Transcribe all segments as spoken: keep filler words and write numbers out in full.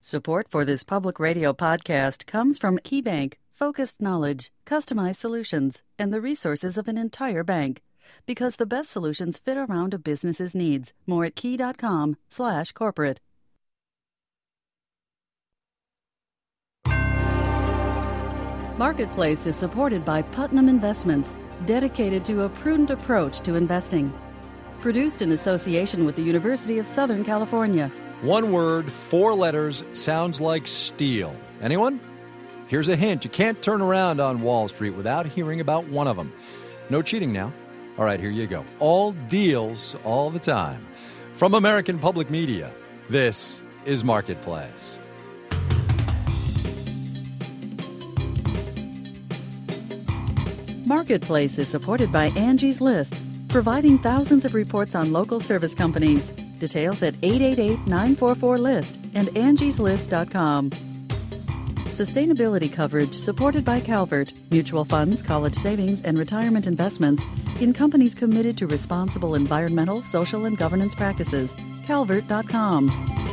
Support for this public radio podcast comes from KeyBank, focused knowledge, customized solutions, and the resources of an entire bank. Because the best solutions fit around a business's needs. More at key.com slash corporate. Marketplace is supported by Putnam Investments, dedicated to a prudent approach to investing. Produced in association with the University of Southern California. One word, four letters, sounds like steal. Anyone? Here's a hint. You can't turn around on Wall Street without hearing about one of them. No cheating now. All right, here you go. All deals, all the time. From American Public Media, this is Marketplace. Marketplace is supported by Angie's List, providing thousands of reports on local service companies. Details at eight eight eight, nine four four, list and angies list dot com. Sustainability coverage supported by Calvert, mutual funds, college savings, and retirement investments in companies committed to responsible environmental, social, and governance practices. calvert dot com.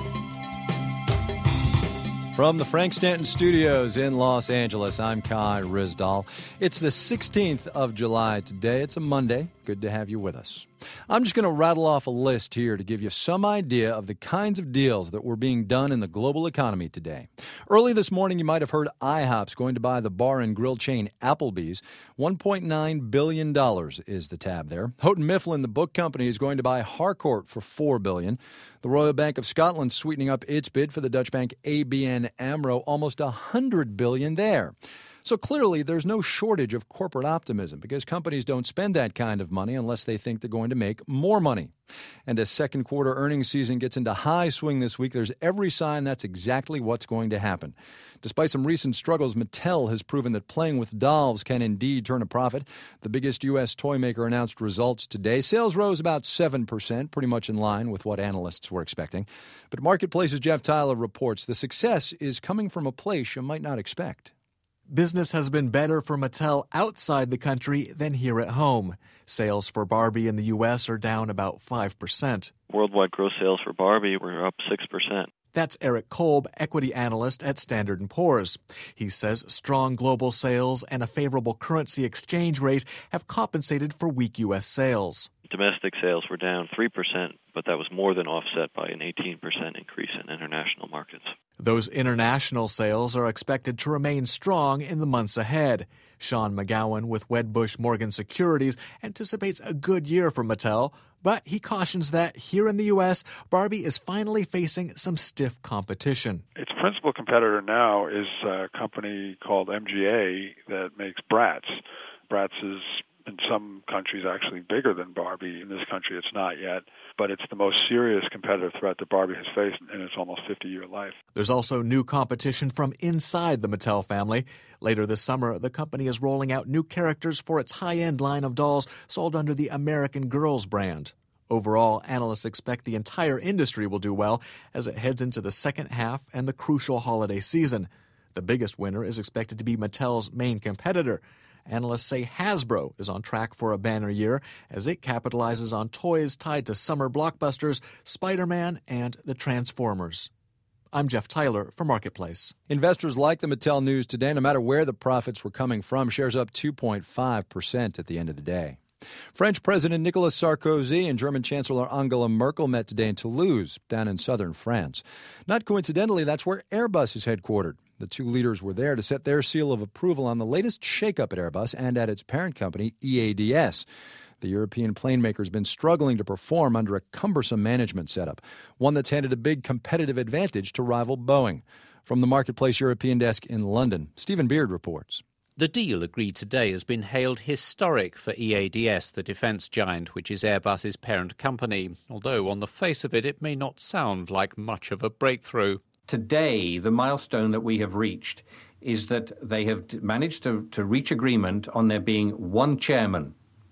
From the Frank Stanton Studios in Los Angeles, I'm Kai Ryssdal. It's the sixteenth of July today. It's a Monday. Good to have you with us. I'm just going to rattle off a list here to give you some idea of the kinds of deals that were being done in the global economy today. Early this morning, you might have heard IHOP's going to buy the bar and grill chain Applebee's. one point nine billion dollars is the tab there. Houghton Mifflin, the book company, is going to buy Harcourt for four billion dollars. The Royal Bank of Scotland sweetening up its bid for the Dutch bank A B N AMRO, almost one hundred billion dollars there. So clearly, there's no shortage of corporate optimism because companies don't spend that kind of money unless they think they're going to make more money. And as second quarter earnings season gets into high swing this week, there's every sign that's exactly what's going to happen. Despite some recent struggles, Mattel has proven that playing with dolls can indeed turn a profit. The biggest U S toy maker announced results today. Sales rose about seven percent, pretty much in line with what analysts were expecting. But Marketplace's Jeff Tyler reports the success is coming from a place you might not expect. Business has been better for Mattel outside the country than here at home. Sales for Barbie in the U S are down about five percent. Worldwide gross sales for Barbie were up six percent. That's Eric Kolb, equity analyst at Standard and Poor's. He says strong global sales and a favorable currency exchange rate have compensated for weak U S sales. Domestic sales were down three percent, but that was more than offset by an eighteen percent increase in international markets. Those international sales are expected to remain strong in the months ahead. Sean McGowan with Wedbush Morgan Securities anticipates a good year for Mattel, but he cautions that here in the U S, Barbie is finally facing some stiff competition. Its principal competitor now is a company called M G A that makes Bratz. Bratz is in some countries actually bigger than Barbie. In this country, it's not yet. But it's the most serious competitive threat that Barbie has faced in its almost fifty-year life. There's also new competition from inside the Mattel family. Later this summer, the company is rolling out new characters for its high-end line of dolls sold under the American Girls brand. Overall, analysts expect the entire industry will do well as it heads into the second half and the crucial holiday season. The biggest winner is expected to be Mattel's main competitor. Analysts say Hasbro is on track for a banner year as it capitalizes on toys tied to summer blockbusters, Spider-Man, and the Transformers. I'm Jeff Tyler for Marketplace. Investors like the Mattel news today, no matter where the profits were coming from. Shares up two point five percent at the end of the day. French President Nicolas Sarkozy and German Chancellor Angela Merkel met today in Toulouse, down in southern France. Not coincidentally, that's where Airbus is headquartered. The two leaders were there to set their seal of approval on the latest shakeup at Airbus and at its parent company, E A D S. The European plane maker has been struggling to perform under a cumbersome management setup, one that's handed a big competitive advantage to rival Boeing. From the Marketplace European desk in London, Stephen Beard reports. The deal agreed today has been hailed historic for E A D S, the defence giant, which is Airbus's parent company, although on the face of it, it may not sound like much of a breakthrough. Today, the milestone that we have reached is that they have managed to, to reach agreement on there being one chairman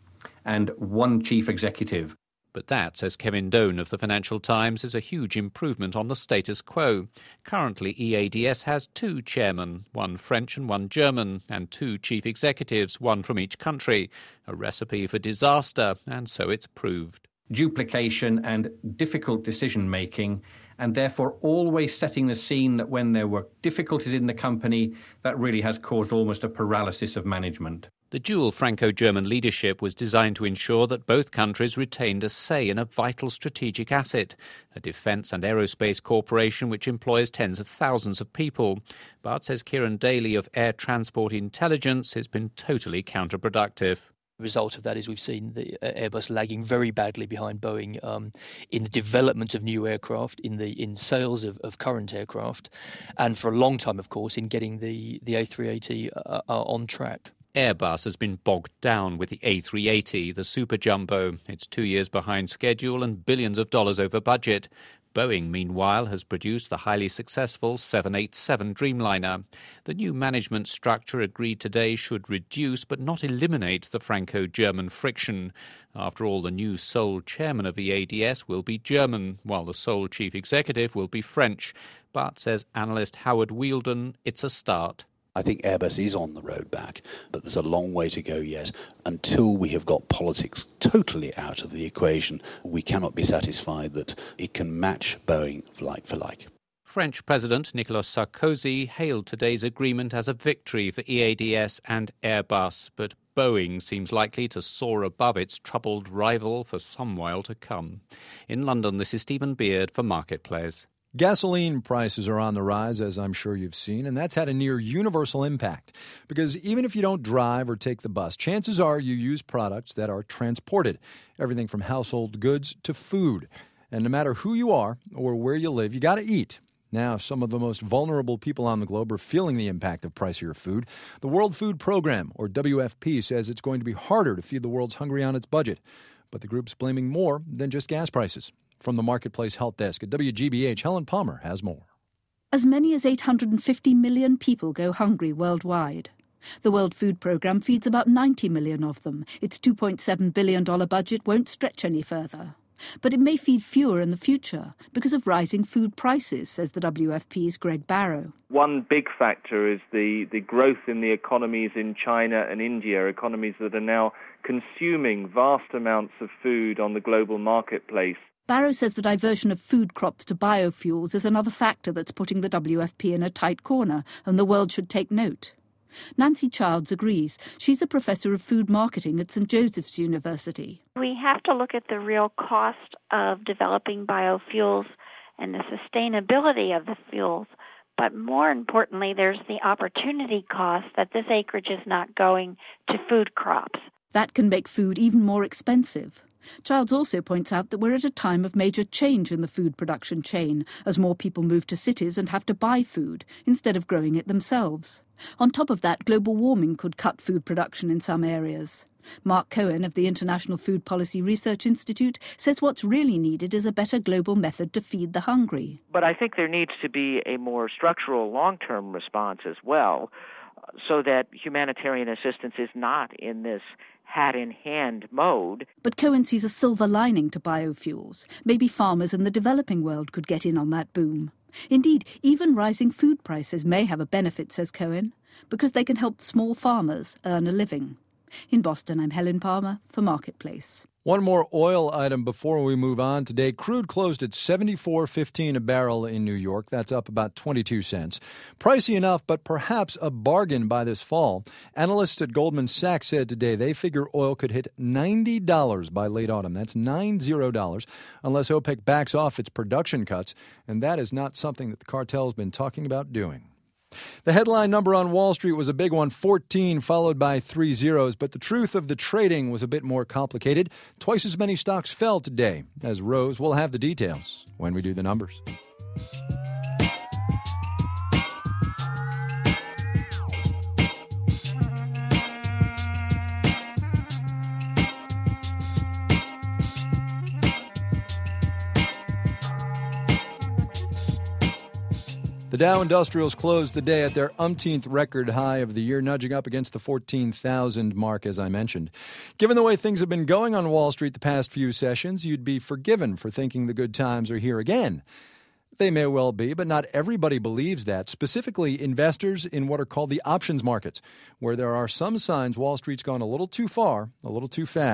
and one chief executive. But that, says Kevin Doan of the Financial Times, is a huge improvement on the status quo. Currently, E A D S has two chairmen, one French and one German, and two chief executives, one from each country. A recipe for disaster, and so it's proved. Duplication and difficult decision-making and therefore always setting the scene that when there were difficulties in the company, that really has caused almost a paralysis of management. The dual Franco-German leadership was designed to ensure that both countries retained a say in a vital strategic asset, a defence and aerospace corporation which employs tens of thousands of people. But, says Kieran Daly of Air Transport Intelligence, it's been totally counterproductive. The result of that is we've seen the Airbus lagging very badly behind Boeing um, in the development of new aircraft, in the in sales of, of current aircraft, and for a long time, of course, in getting the, the A three eighty uh, uh, on track. Airbus has been bogged down with the A three eighty, the super jumbo. It's two years behind schedule and billions of dollars over budget. Boeing, meanwhile, has produced the highly successful seven eighty-seven Dreamliner. The new management structure agreed today should reduce but not eliminate the Franco-German friction. After all, the new sole chairman of the A D S will be German, while the sole chief executive will be French. But, says analyst Howard Wheeldon, it's a start. I think Airbus is on the road back, but there's a long way to go yet. Until we have got politics totally out of the equation, we cannot be satisfied that it can match Boeing for like for like. French President Nicolas Sarkozy hailed today's agreement as a victory for E A D S and Airbus, but Boeing seems likely to soar above its troubled rival for some while to come. In London, this is Stephen Beard for Marketplace. Gasoline prices are on the rise, as I'm sure you've seen, and that's had a near universal impact. Because even if you don't drive or take the bus, chances are you use products that are transported, everything from household goods to food. And no matter who you are or where you live, you got to eat. Now, some of the most vulnerable people on the globe are feeling the impact of pricier food. The World Food Program, or W F P, says it's going to be harder to feed the world's hungry on its budget. But the group's blaming more than just gas prices. From the Marketplace Health Desk at W G B H, Helen Palmer has more. As many as eight hundred fifty million people go hungry worldwide. The World Food Programme feeds about ninety million of them. Its two point seven billion dollars budget won't stretch any further. But it may feed fewer in the future because of rising food prices, says the W F P's Greg Barrow. One big factor is the, the growth in the economies in China and India, economies that are now consuming vast amounts of food on the global marketplace. Barrow says the diversion of food crops to biofuels is another factor that's putting the W F P in a tight corner, and the world should take note. Nancy Childs agrees. She's a professor of food marketing at Saint Joseph's University. We have to look at the real cost of developing biofuels and the sustainability of the fuels. But more importantly, there's the opportunity cost that this acreage is not going to food crops. That can make food even more expensive. Childs also points out that we're at a time of major change in the food production chain, as more people move to cities and have to buy food instead of growing it themselves. On top of that, global warming could cut food production in some areas. Mark Cohen of the International Food Policy Research Institute says what's really needed is a better global method to feed the hungry. But I think there needs to be a more structural long-term response as well, so that humanitarian assistance is not in this hat-in-hand mode. But Cohen sees a silver lining to biofuels. Maybe farmers in the developing world could get in on that boom. Indeed, even rising food prices may have a benefit, says Cohen, because they can help small farmers earn a living. In Boston, I'm Helen Palmer for Marketplace. One more oil item before we move on. Today, crude closed at seventy-four fifteen a barrel in New York. That's up about twenty-two cents. Pricey enough, but perhaps a bargain by this fall. Analysts at Goldman Sachs said today they figure oil could hit ninety dollars by late autumn. That's ninety dollars, unless OPEC backs off its production cuts. And that is not something that the cartel has been talking about doing. The headline number on Wall Street was a big one, fourteen, followed by three zeros. But the truth of the trading was a bit more complicated. Twice as many stocks fell today as rose. We'll have the details when we do the numbers. The Dow Industrials closed the day at their umpteenth record high of the year, nudging up against the fourteen thousand mark, as I mentioned. Given the way things have been going on Wall Street the past few sessions, you'd be forgiven for thinking the good times are here again. They may well be, but not everybody believes that, specifically investors in what are called the options markets, where there are some signs Wall Street's gone a little too far, a little too fast. We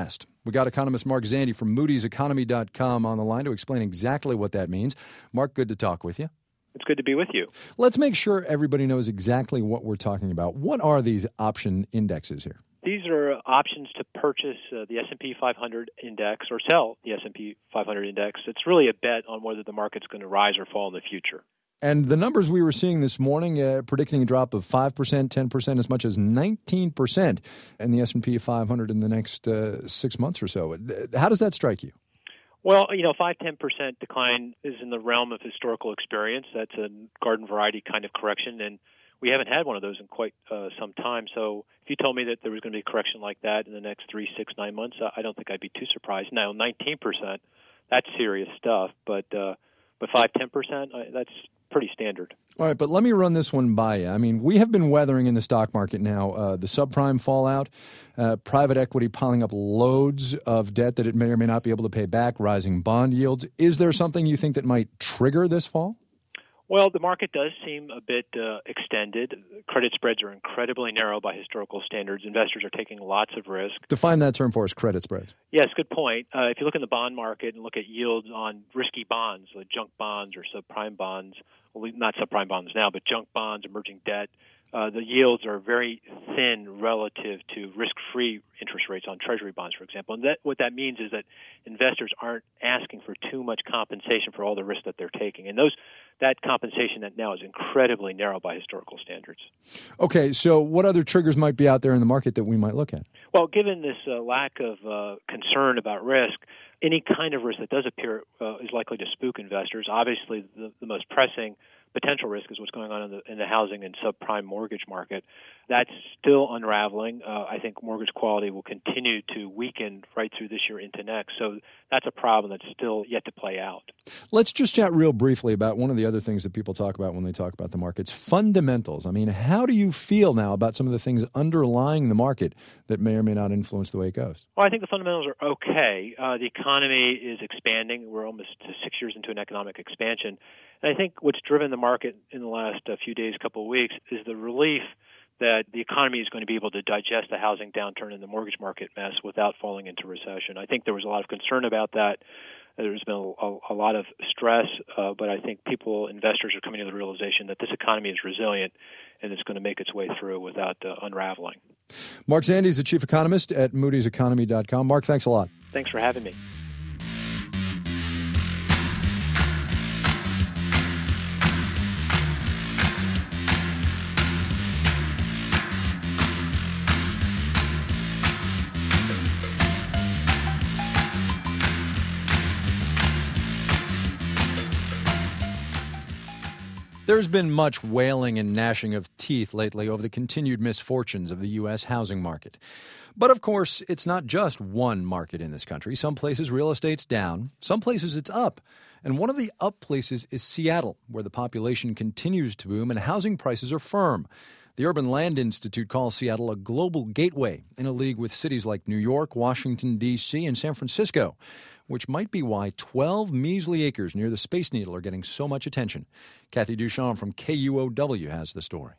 We got economist Mark Zandi from Moody's Economy dot com on the line to explain exactly what that means. Mark, good to talk with you. It's good to be with you. Let's make sure everybody knows exactly what we're talking about. What are these option indexes here? These are options to purchase uh, the S and P five hundred index or sell the S and P five hundred index. It's really a bet on whether the market's going to rise or fall in the future. And the numbers we were seeing this morning, uh, predicting a drop of five percent, ten percent, as much as nineteen percent in the S and P five hundred in the next uh, six months or so. How does that strike you? Well, you know, five to ten percent decline is in the realm of historical experience. That's a garden variety kind of correction, and we haven't had one of those in quite uh, some time. So if you told me that there was going to be a correction like that in the next three, six, nine months, I don't think I'd be too surprised. Now, nineteen percent, that's serious stuff, but uh, but five, ten percent, that's pretty standard. All right, but let me run this one by you. I mean, we have been weathering in the stock market now uh, the subprime fallout, uh, private equity piling up loads of debt that it may or may not be able to pay back, rising bond yields. Is there something you think that might trigger this fall? Well, the market does seem a bit uh, extended. Credit spreads are incredibly narrow by historical standards. Investors are taking lots of risk. Define that term for us, credit spreads. Yes, good point. Uh, if you look in the bond market and look at yields on risky bonds, like junk bonds or subprime bonds, well, not subprime bonds now, but junk bonds, emerging debt, uh, the yields are very thin relative to risk-free interest rates on Treasury bonds, for example. And that, what that means is that investors aren't asking for too much compensation for all the risk that they're taking. And those that compensation that now is incredibly narrow by historical standards. Okay, so what other triggers might be out there in the market that we might look at? Well, given this uh, lack of uh, concern about risk, any kind of risk that does appear uh, is likely to spook investors. Obviously, the, the most pressing potential risk is what's going on in the, in the housing and subprime mortgage market. That's still unraveling. Uh, I think mortgage quality will continue to weaken right through this year into next. So that's a problem that's still yet to play out. Let's just chat real briefly about one of the other things that people talk about when they talk about the markets, fundamentals. I mean, how do you feel now about some of the things underlying the market that may or may not influence the way it goes? Well, I think the fundamentals are okay. Uh, the economy is expanding. We're almost six years into an economic expansion. And I think what's driven the market in the last uh, few days, couple of weeks, is the relief that the economy is going to be able to digest the housing downturn and the mortgage market mess without falling into recession. I think there was a lot of concern about that. There's been a, a lot of stress, uh, but I think people, investors, are coming to the realization that this economy is resilient and it's going to make its way through without uh, unraveling. Mark Zandi is the chief economist at Moody's Economy dot com. Mark, thanks a lot. Thanks for having me. There's been much wailing and gnashing of teeth lately over the continued misfortunes of the U S housing market. But of course, it's not just one market in this country. Some places real estate's down, some places it's up. And one of the up places is Seattle, where the population continues to boom and housing prices are firm. The Urban Land Institute calls Seattle a global gateway in a league with cities like New York, Washington, D C, and San Francisco, which might be why twelve measly acres near the Space Needle are getting so much attention. Kathy Duchamp from K U O W has the story.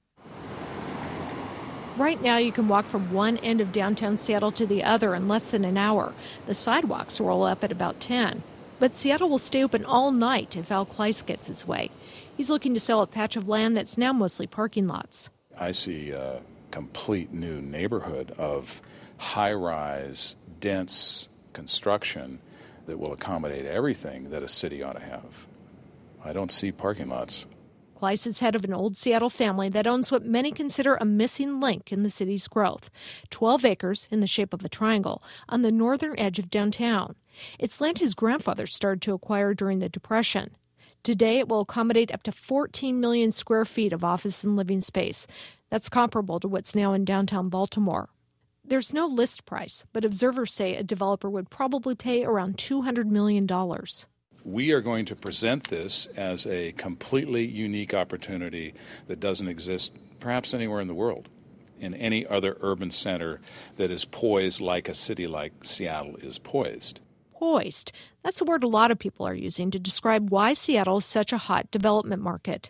Right now, you can walk from one end of downtown Seattle to the other in less than an hour. The sidewalks roll up at about ten. But Seattle will stay open all night if Al Kleiss gets his way. He's looking to sell a patch of land that's now mostly parking lots. I see a complete new neighborhood of high-rise, dense construction that will accommodate everything that a city ought to have. I don't see parking lots. Kleiss is head of an old Seattle family that owns what many consider a missing link in the city's growth. twelve acres in the shape of a triangle on the northern edge of downtown. It's land his grandfather started to acquire during the Depression. Today, it will accommodate up to fourteen million square feet of office and living space. That's comparable to what's now in downtown Baltimore. There's no list price, but observers say a developer would probably pay around two hundred million dollars. We are going to present this as a completely unique opportunity that doesn't exist perhaps anywhere in the world, in any other urban center that is poised like a city like Seattle is poised. Poised. That's the word a lot of people are using to describe why Seattle is such a hot development market.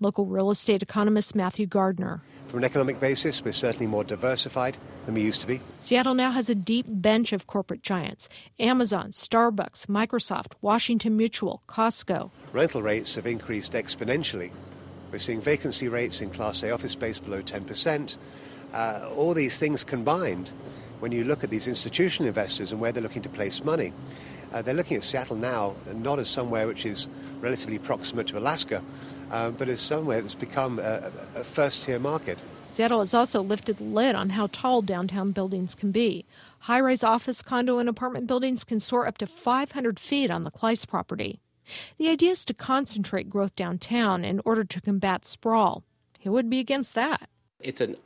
Local real estate economist Matthew Gardner. From an economic basis, we're certainly more diversified than we used to be. Seattle now has a deep bench of corporate giants: Amazon, Starbucks, Microsoft, Washington Mutual, Costco. Rental rates have increased exponentially. We're seeing vacancy rates in Class A office space below ten percent. Uh, all these things combined, when you look at these institutional investors and where they're looking to place money, uh, they're looking at Seattle now not as somewhere which is relatively proximate to Alaska, uh, but as somewhere that's become a, a first-tier market. Seattle has also lifted the lid on how tall downtown buildings can be. High-rise office, condo, and apartment buildings can soar up to five hundred feet on the Kleiss property. The idea is to concentrate growth downtown in order to combat sprawl. Who would be against that? It's an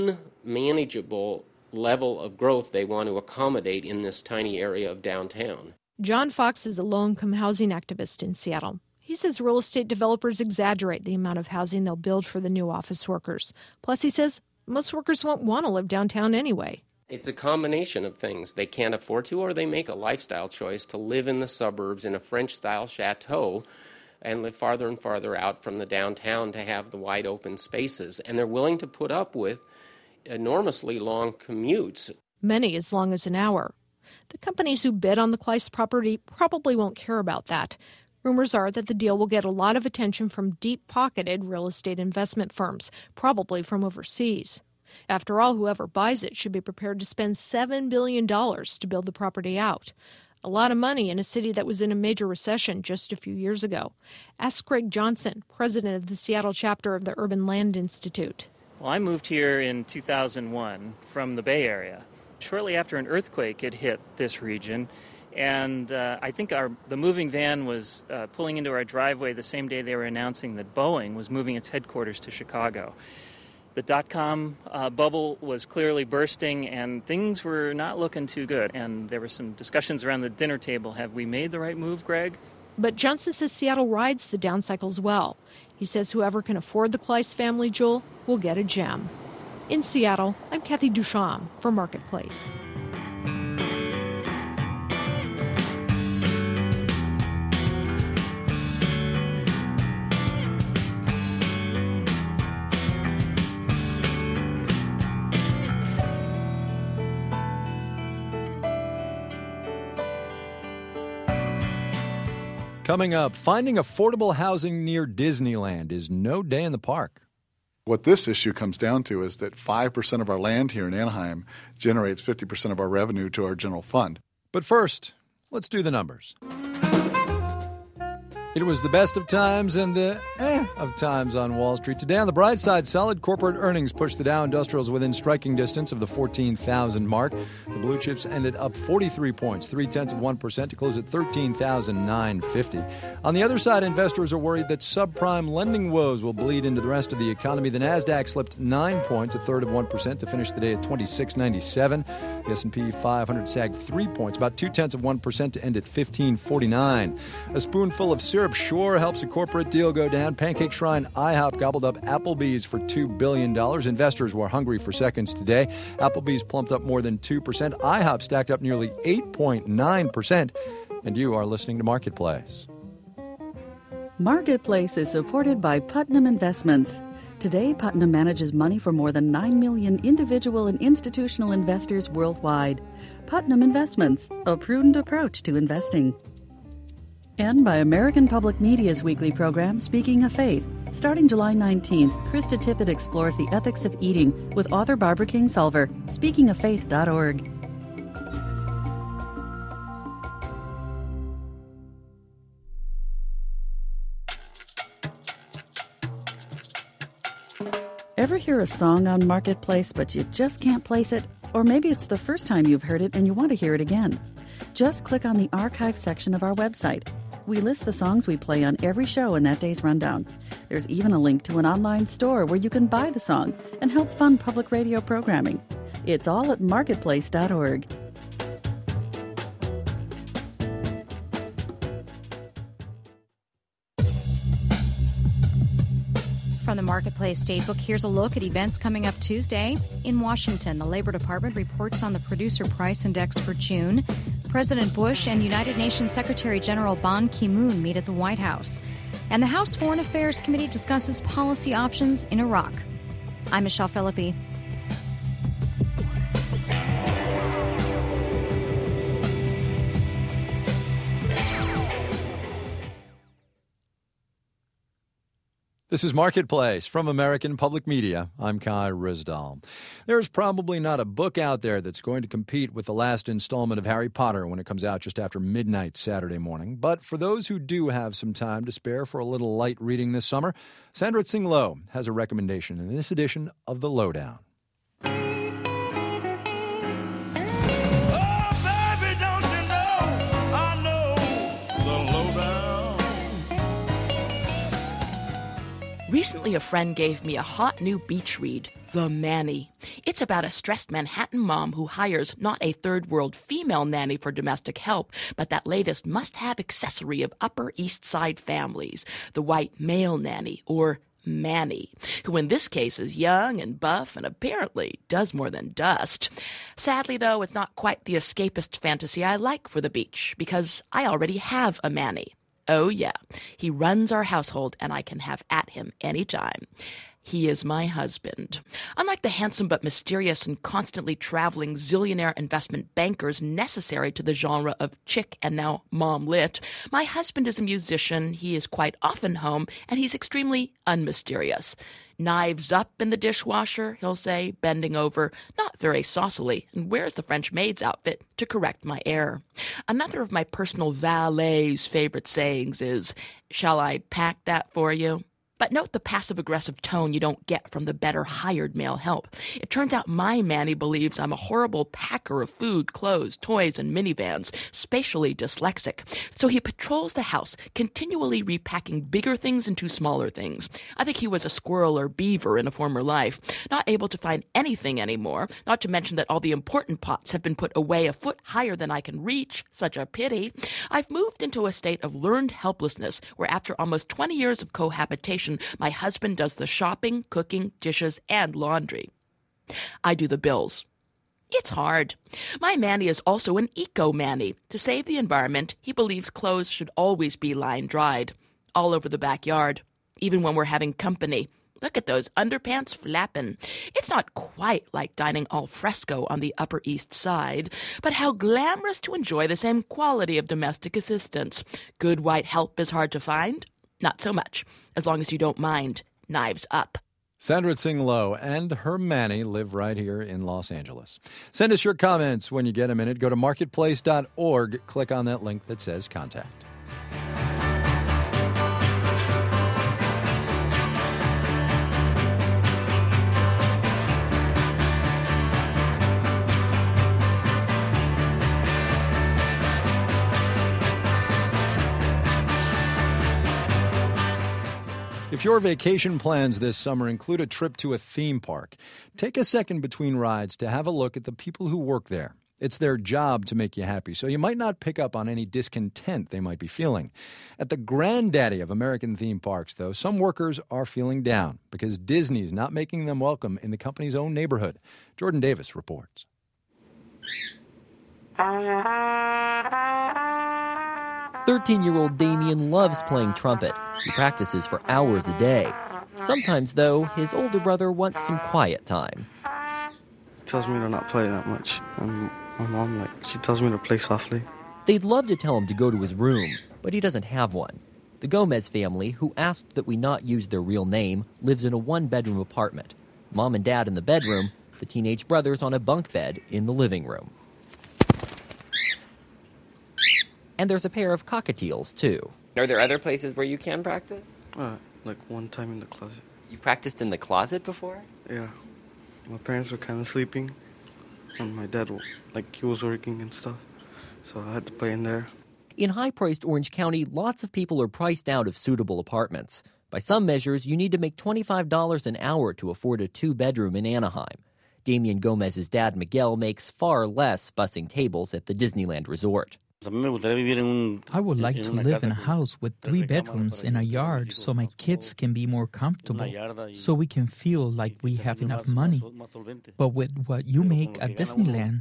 unmanageable level of growth they want to accommodate in this tiny area of downtown. John Fox is a low-income housing activist in Seattle. He says real estate developers exaggerate the amount of housing they'll build for the new office workers. Plus, he says most workers won't want to live downtown anyway. It's a combination of things. They can't afford to, or they make a lifestyle choice to live in the suburbs in a French-style chateau and live farther and farther out from the downtown to have the wide open spaces. And they're willing to put up with enormously long commutes. Many as long as an hour. The companies who bid on the Kleiss property probably won't care about that. Rumors are that the deal will get a lot of attention from deep-pocketed real estate investment firms, probably from overseas. After all, whoever buys it should be prepared to spend seven billion dollars to build the property out. A lot of money in a city that was in a major recession just a few years ago. Ask Greg Johnson, president of the Seattle chapter of the Urban Land Institute. Well, I moved here in two thousand one from the Bay Area. Shortly after an earthquake had hit this region, and uh, I think our the moving van was uh, pulling into our driveway the same day they were announcing that Boeing was moving its headquarters to Chicago. The dot-com uh, bubble was clearly bursting, and things were not looking too good. And there were some discussions around the dinner table. Have we made the right move, Greg? But Johnson says Seattle rides the down cycles well. He says whoever can afford the Kleiss family jewel will get a gem. In Seattle, I'm Kathy Duchamp for Marketplace. Coming up, finding affordable housing near Disneyland is no day in the park. What this issue comes down to is that five percent of our land here in Anaheim generates fifty percent of our revenue to our general fund. But first, let's do the numbers. It was the best of times and the eh of times on Wall Street. Today, on the bright side, solid corporate earnings pushed the Dow Industrials within striking distance of the fourteen thousand mark. The blue chips ended up forty-three points, three-tenths of one percent, to close at thirteen thousand nine hundred fifty. On the other side, investors are worried that subprime lending woes will bleed into the rest of the economy. The Nasdaq slipped nine points, a third of one percent, to finish the day at twenty-six ninety-seven. The S and P five hundred sagged three points, about two-tenths of one percent, to end at fifteen forty-nine. A spoonful of syrup sure helps a corporate deal go down. Pancake Shrine IHOP gobbled up Applebee's for two billion dollars. Investors were hungry for seconds today. Applebee's plumped up more than two percent. IHOP stacked up nearly eight point nine percent. And you are listening to Marketplace. Marketplace is supported by Putnam Investments. Today, Putnam manages money for more than nine million individual and institutional investors worldwide. Putnam Investments, a prudent approach to investing. And by American Public Media's weekly program, Speaking of Faith. Starting July nineteenth, Krista Tippett explores the ethics of eating with author Barbara Kingsolver. speaking of faith dot org. Ever hear a song on Marketplace, but you just can't place it? Or maybe it's the first time you've heard it and you want to hear it again. Just click on the archive section of our website. We list the songs we play on every show in that day's rundown. There's even a link to an online store where you can buy the song and help fund public radio programming. It's all at marketplace dot org. From the Marketplace Datebook, here's a look at events coming up Tuesday. In Washington, the Labor Department reports on the Producer Price Index for June. President Bush and United Nations Secretary General Ban Ki-moon meet at the White House. And the House Foreign Affairs Committee discusses policy options in Iraq. I'm Michelle Philippi. This is Marketplace from American Public Media. I'm Kai Ryssdal. There's probably not a book out there that's going to compete with the last installment of Harry Potter when it comes out just after midnight Saturday morning. But for those who do have some time to spare for a little light reading this summer, Sandra Tsing Loh has a recommendation in this edition of The Lowdown. Recently, a friend gave me a hot new beach read, The Manny. It's about a stressed Manhattan mom who hires not a third-world female nanny for domestic help, but that latest must-have accessory of Upper East Side families, the white male nanny, or Manny, who in this case is young and buff and apparently does more than dust. Sadly, though, it's not quite the escapist fantasy I like for the beach, because I already have a Manny. Oh, yeah, he runs our household, and I can have at him anytime. He is my husband. Unlike the handsome but mysterious and constantly traveling zillionaire investment bankers necessary to the genre of chick and now mom lit, my husband is a musician, he is quite often home, and he's extremely unmysterious. Knives up in the dishwasher, he'll say, bending over, not very saucily, and wears the French maid's outfit to correct my error. Another of my personal valet's favorite sayings is, "Shall I pack that for you?" But note the passive-aggressive tone you don't get from the better hired male help. It turns out my Manny believes I'm a horrible packer of food, clothes, toys, and minivans, spatially dyslexic. So he patrols the house, continually repacking bigger things into smaller things. I think he was a squirrel or beaver in a former life, not able to find anything anymore, not to mention that all the important pots have been put away a foot higher than I can reach. Such a pity. I've moved into a state of learned helplessness, where after almost twenty years of cohabitation, my husband does the shopping, cooking, dishes, and laundry. I do the bills. It's hard. My Manny is also an eco-Manny. To save the environment, he believes clothes should always be line-dried, all over the backyard, even when we're having company. Look at those underpants flapping. It's not quite like dining al fresco on the Upper East Side, but how glamorous to enjoy the same quality of domestic assistance. Good white help is hard to find. Not so much, as long as you don't mind knives up. Sandra Tsing Loh and her Manny live right here in Los Angeles. Send us your comments when you get a minute. Go to marketplace dot org. Click on that link that says contact. If your vacation plans this summer include a trip to a theme park, take a second between rides to have a look at the people who work there. It's their job to make you happy, so you might not pick up on any discontent they might be feeling. At the granddaddy of American theme parks, though, some workers are feeling down because Disney's not making them welcome in the company's own neighborhood. Jordan Davis reports. thirteen-year-old Damien loves playing trumpet. He practices for hours a day. Sometimes, though, his older brother wants some quiet time. He tells me to not play that much. And my mom, like, she tells me to play softly. They'd love to tell him to go to his room, but he doesn't have one. The Gomez family, who asked that we not use their real name, lives in a one-bedroom apartment. Mom and Dad in the bedroom, the teenage brothers on a bunk bed in the living room. And there's a pair of cockatiels, too. Are there other places where you can practice? Uh, like one time in the closet. You practiced in the closet before? Yeah. My parents were kind of sleeping, and my dad, like, he was working and stuff, so I had to play in there. In high-priced Orange County, lots of people are priced out of suitable apartments. By some measures, you need to make twenty-five dollars an hour to afford a two-bedroom in Anaheim. Damien Gomez's dad, Miguel, makes far less bussing tables at the Disneyland Resort. I would like to live in a house with three bedrooms and a yard so my kids can be more comfortable, so we can feel like we have enough money. But with what you make at Disneyland,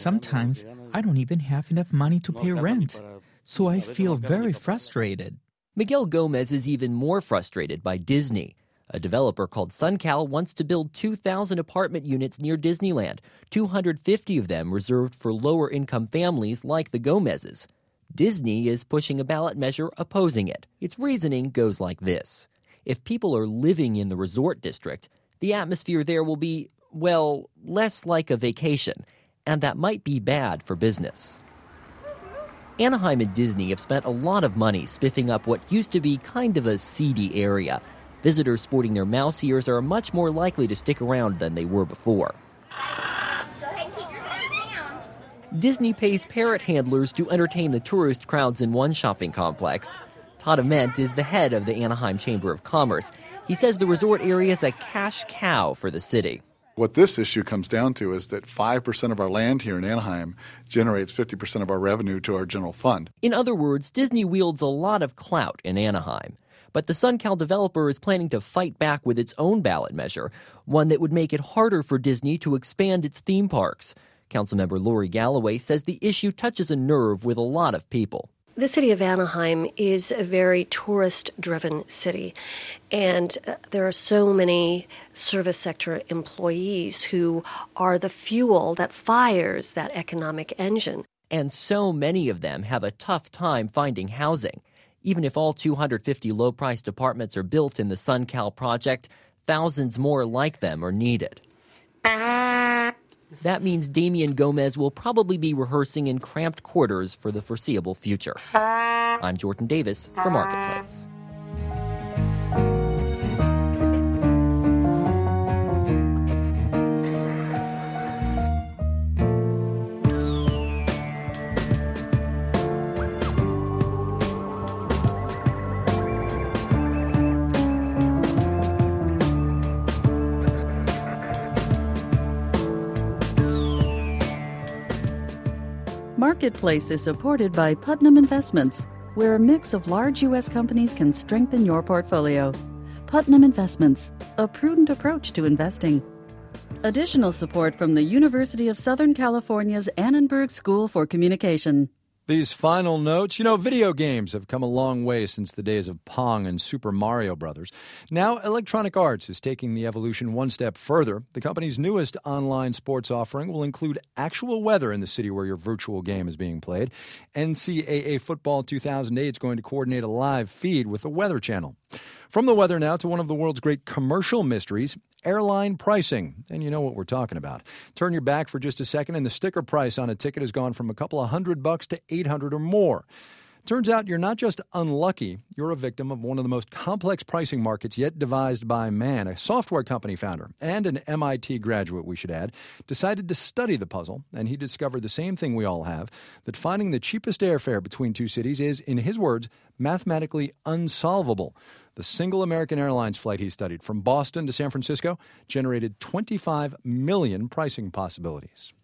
sometimes I don't even have enough money to pay rent, so I feel very frustrated. Miguel Gomez is even more frustrated by Disney. A developer called SunCal wants to build two thousand apartment units near Disneyland, two hundred fifty of them reserved for lower-income families like the Gomezes. Disney is pushing a ballot measure opposing it. Its reasoning goes like this. If people are living in the resort district, the atmosphere there will be, well, less like a vacation, and that might be bad for business. Anaheim and Disney have spent a lot of money spiffing up what used to be kind of a seedy area. Visitors sporting their mouse ears are much more likely to stick around than they were before. Disney pays parrot handlers to entertain the tourist crowds in one shopping complex. Todd Ament is the head of the Anaheim Chamber of Commerce. He says the resort area is a cash cow for the city. What this issue comes down to is that five percent of our land here in Anaheim generates fifty percent of our revenue to our general fund. In other words, Disney wields a lot of clout in Anaheim. But the SunCal developer is planning to fight back with its own ballot measure, one that would make it harder for Disney to expand its theme parks. Councilmember Lori Galloway says the issue touches a nerve with a lot of people. The city of Anaheim is a very tourist-driven city, and uh, there are so many service sector employees who are the fuel that fires that economic engine. And so many of them have a tough time finding housing. Even if all two hundred fifty low-priced apartments are built in the SunCal project, thousands more like them are needed. That means Damian Gomez will probably be rehearsing in cramped quarters for the foreseeable future. I'm Jordan Davis for Marketplace. Marketplace is supported by Putnam Investments, where a mix of large U S companies can strengthen your portfolio. Putnam Investments, a prudent approach to investing. Additional support from the University of Southern California's Annenberg School for Communication. These final notes, you know, video games have come a long way since the days of Pong and Super Mario Brothers. Now, Electronic Arts is taking the evolution one step further. The company's newest online sports offering will include actual weather in the city where your virtual game is being played. N C double A Football two thousand eight is going to coordinate a live feed with the Weather Channel. From the weather now to one of the world's great commercial mysteries, airline pricing. And you know what we're talking about. Turn your back for just a second and the sticker price on a ticket has gone from a couple of hundred bucks to eight hundred or more. Turns out you're not just unlucky, you're a victim of one of the most complex pricing markets yet devised by man. A software company founder and an M I T graduate, we should add, decided to study the puzzle, and he discovered the same thing we all have, that finding the cheapest airfare between two cities is, in his words, mathematically unsolvable. The single American Airlines flight he studied from Boston to San Francisco generated twenty-five million pricing possibilities.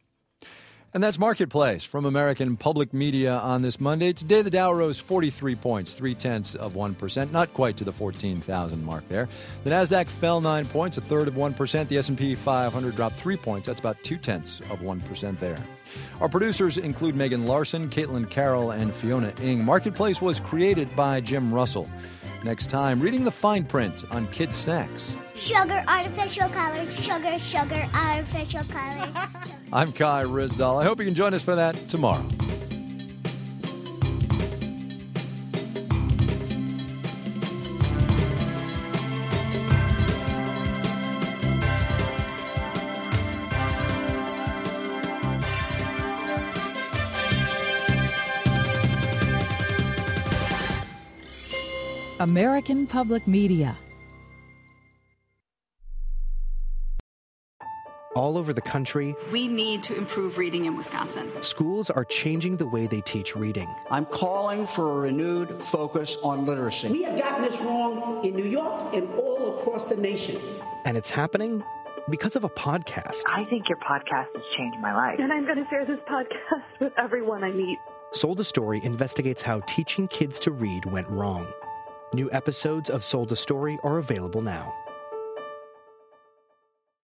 And that's Marketplace from American Public Media on this Monday. Today, the Dow rose forty-three points, three-tenths of one percent, not quite to the fourteen thousand mark there. The Nasdaq fell nine points, a third of one percent. The S and P five hundred dropped three points. That's about two-tenths of one percent there. Our producers include Megan Larson, Caitlin Carroll, and Fiona Ng. Marketplace was created by Jim Russell. Next time, reading the fine print on kids' snacks. Sugar, artificial colors, sugar, sugar, artificial colors. I'm Kai Ryssdal. I hope you can join us for that tomorrow. American Public Media. All over the country, we need to improve reading in Wisconsin. Schools are changing the way they teach reading. I'm calling for a renewed focus on literacy. We have gotten this wrong in New York and all across the nation. And it's happening because of a podcast. I think your podcast has changed my life. And I'm going to share this podcast with everyone I meet. Sold a Story investigates how teaching kids to read went wrong. New episodes of Sold a Story are available now.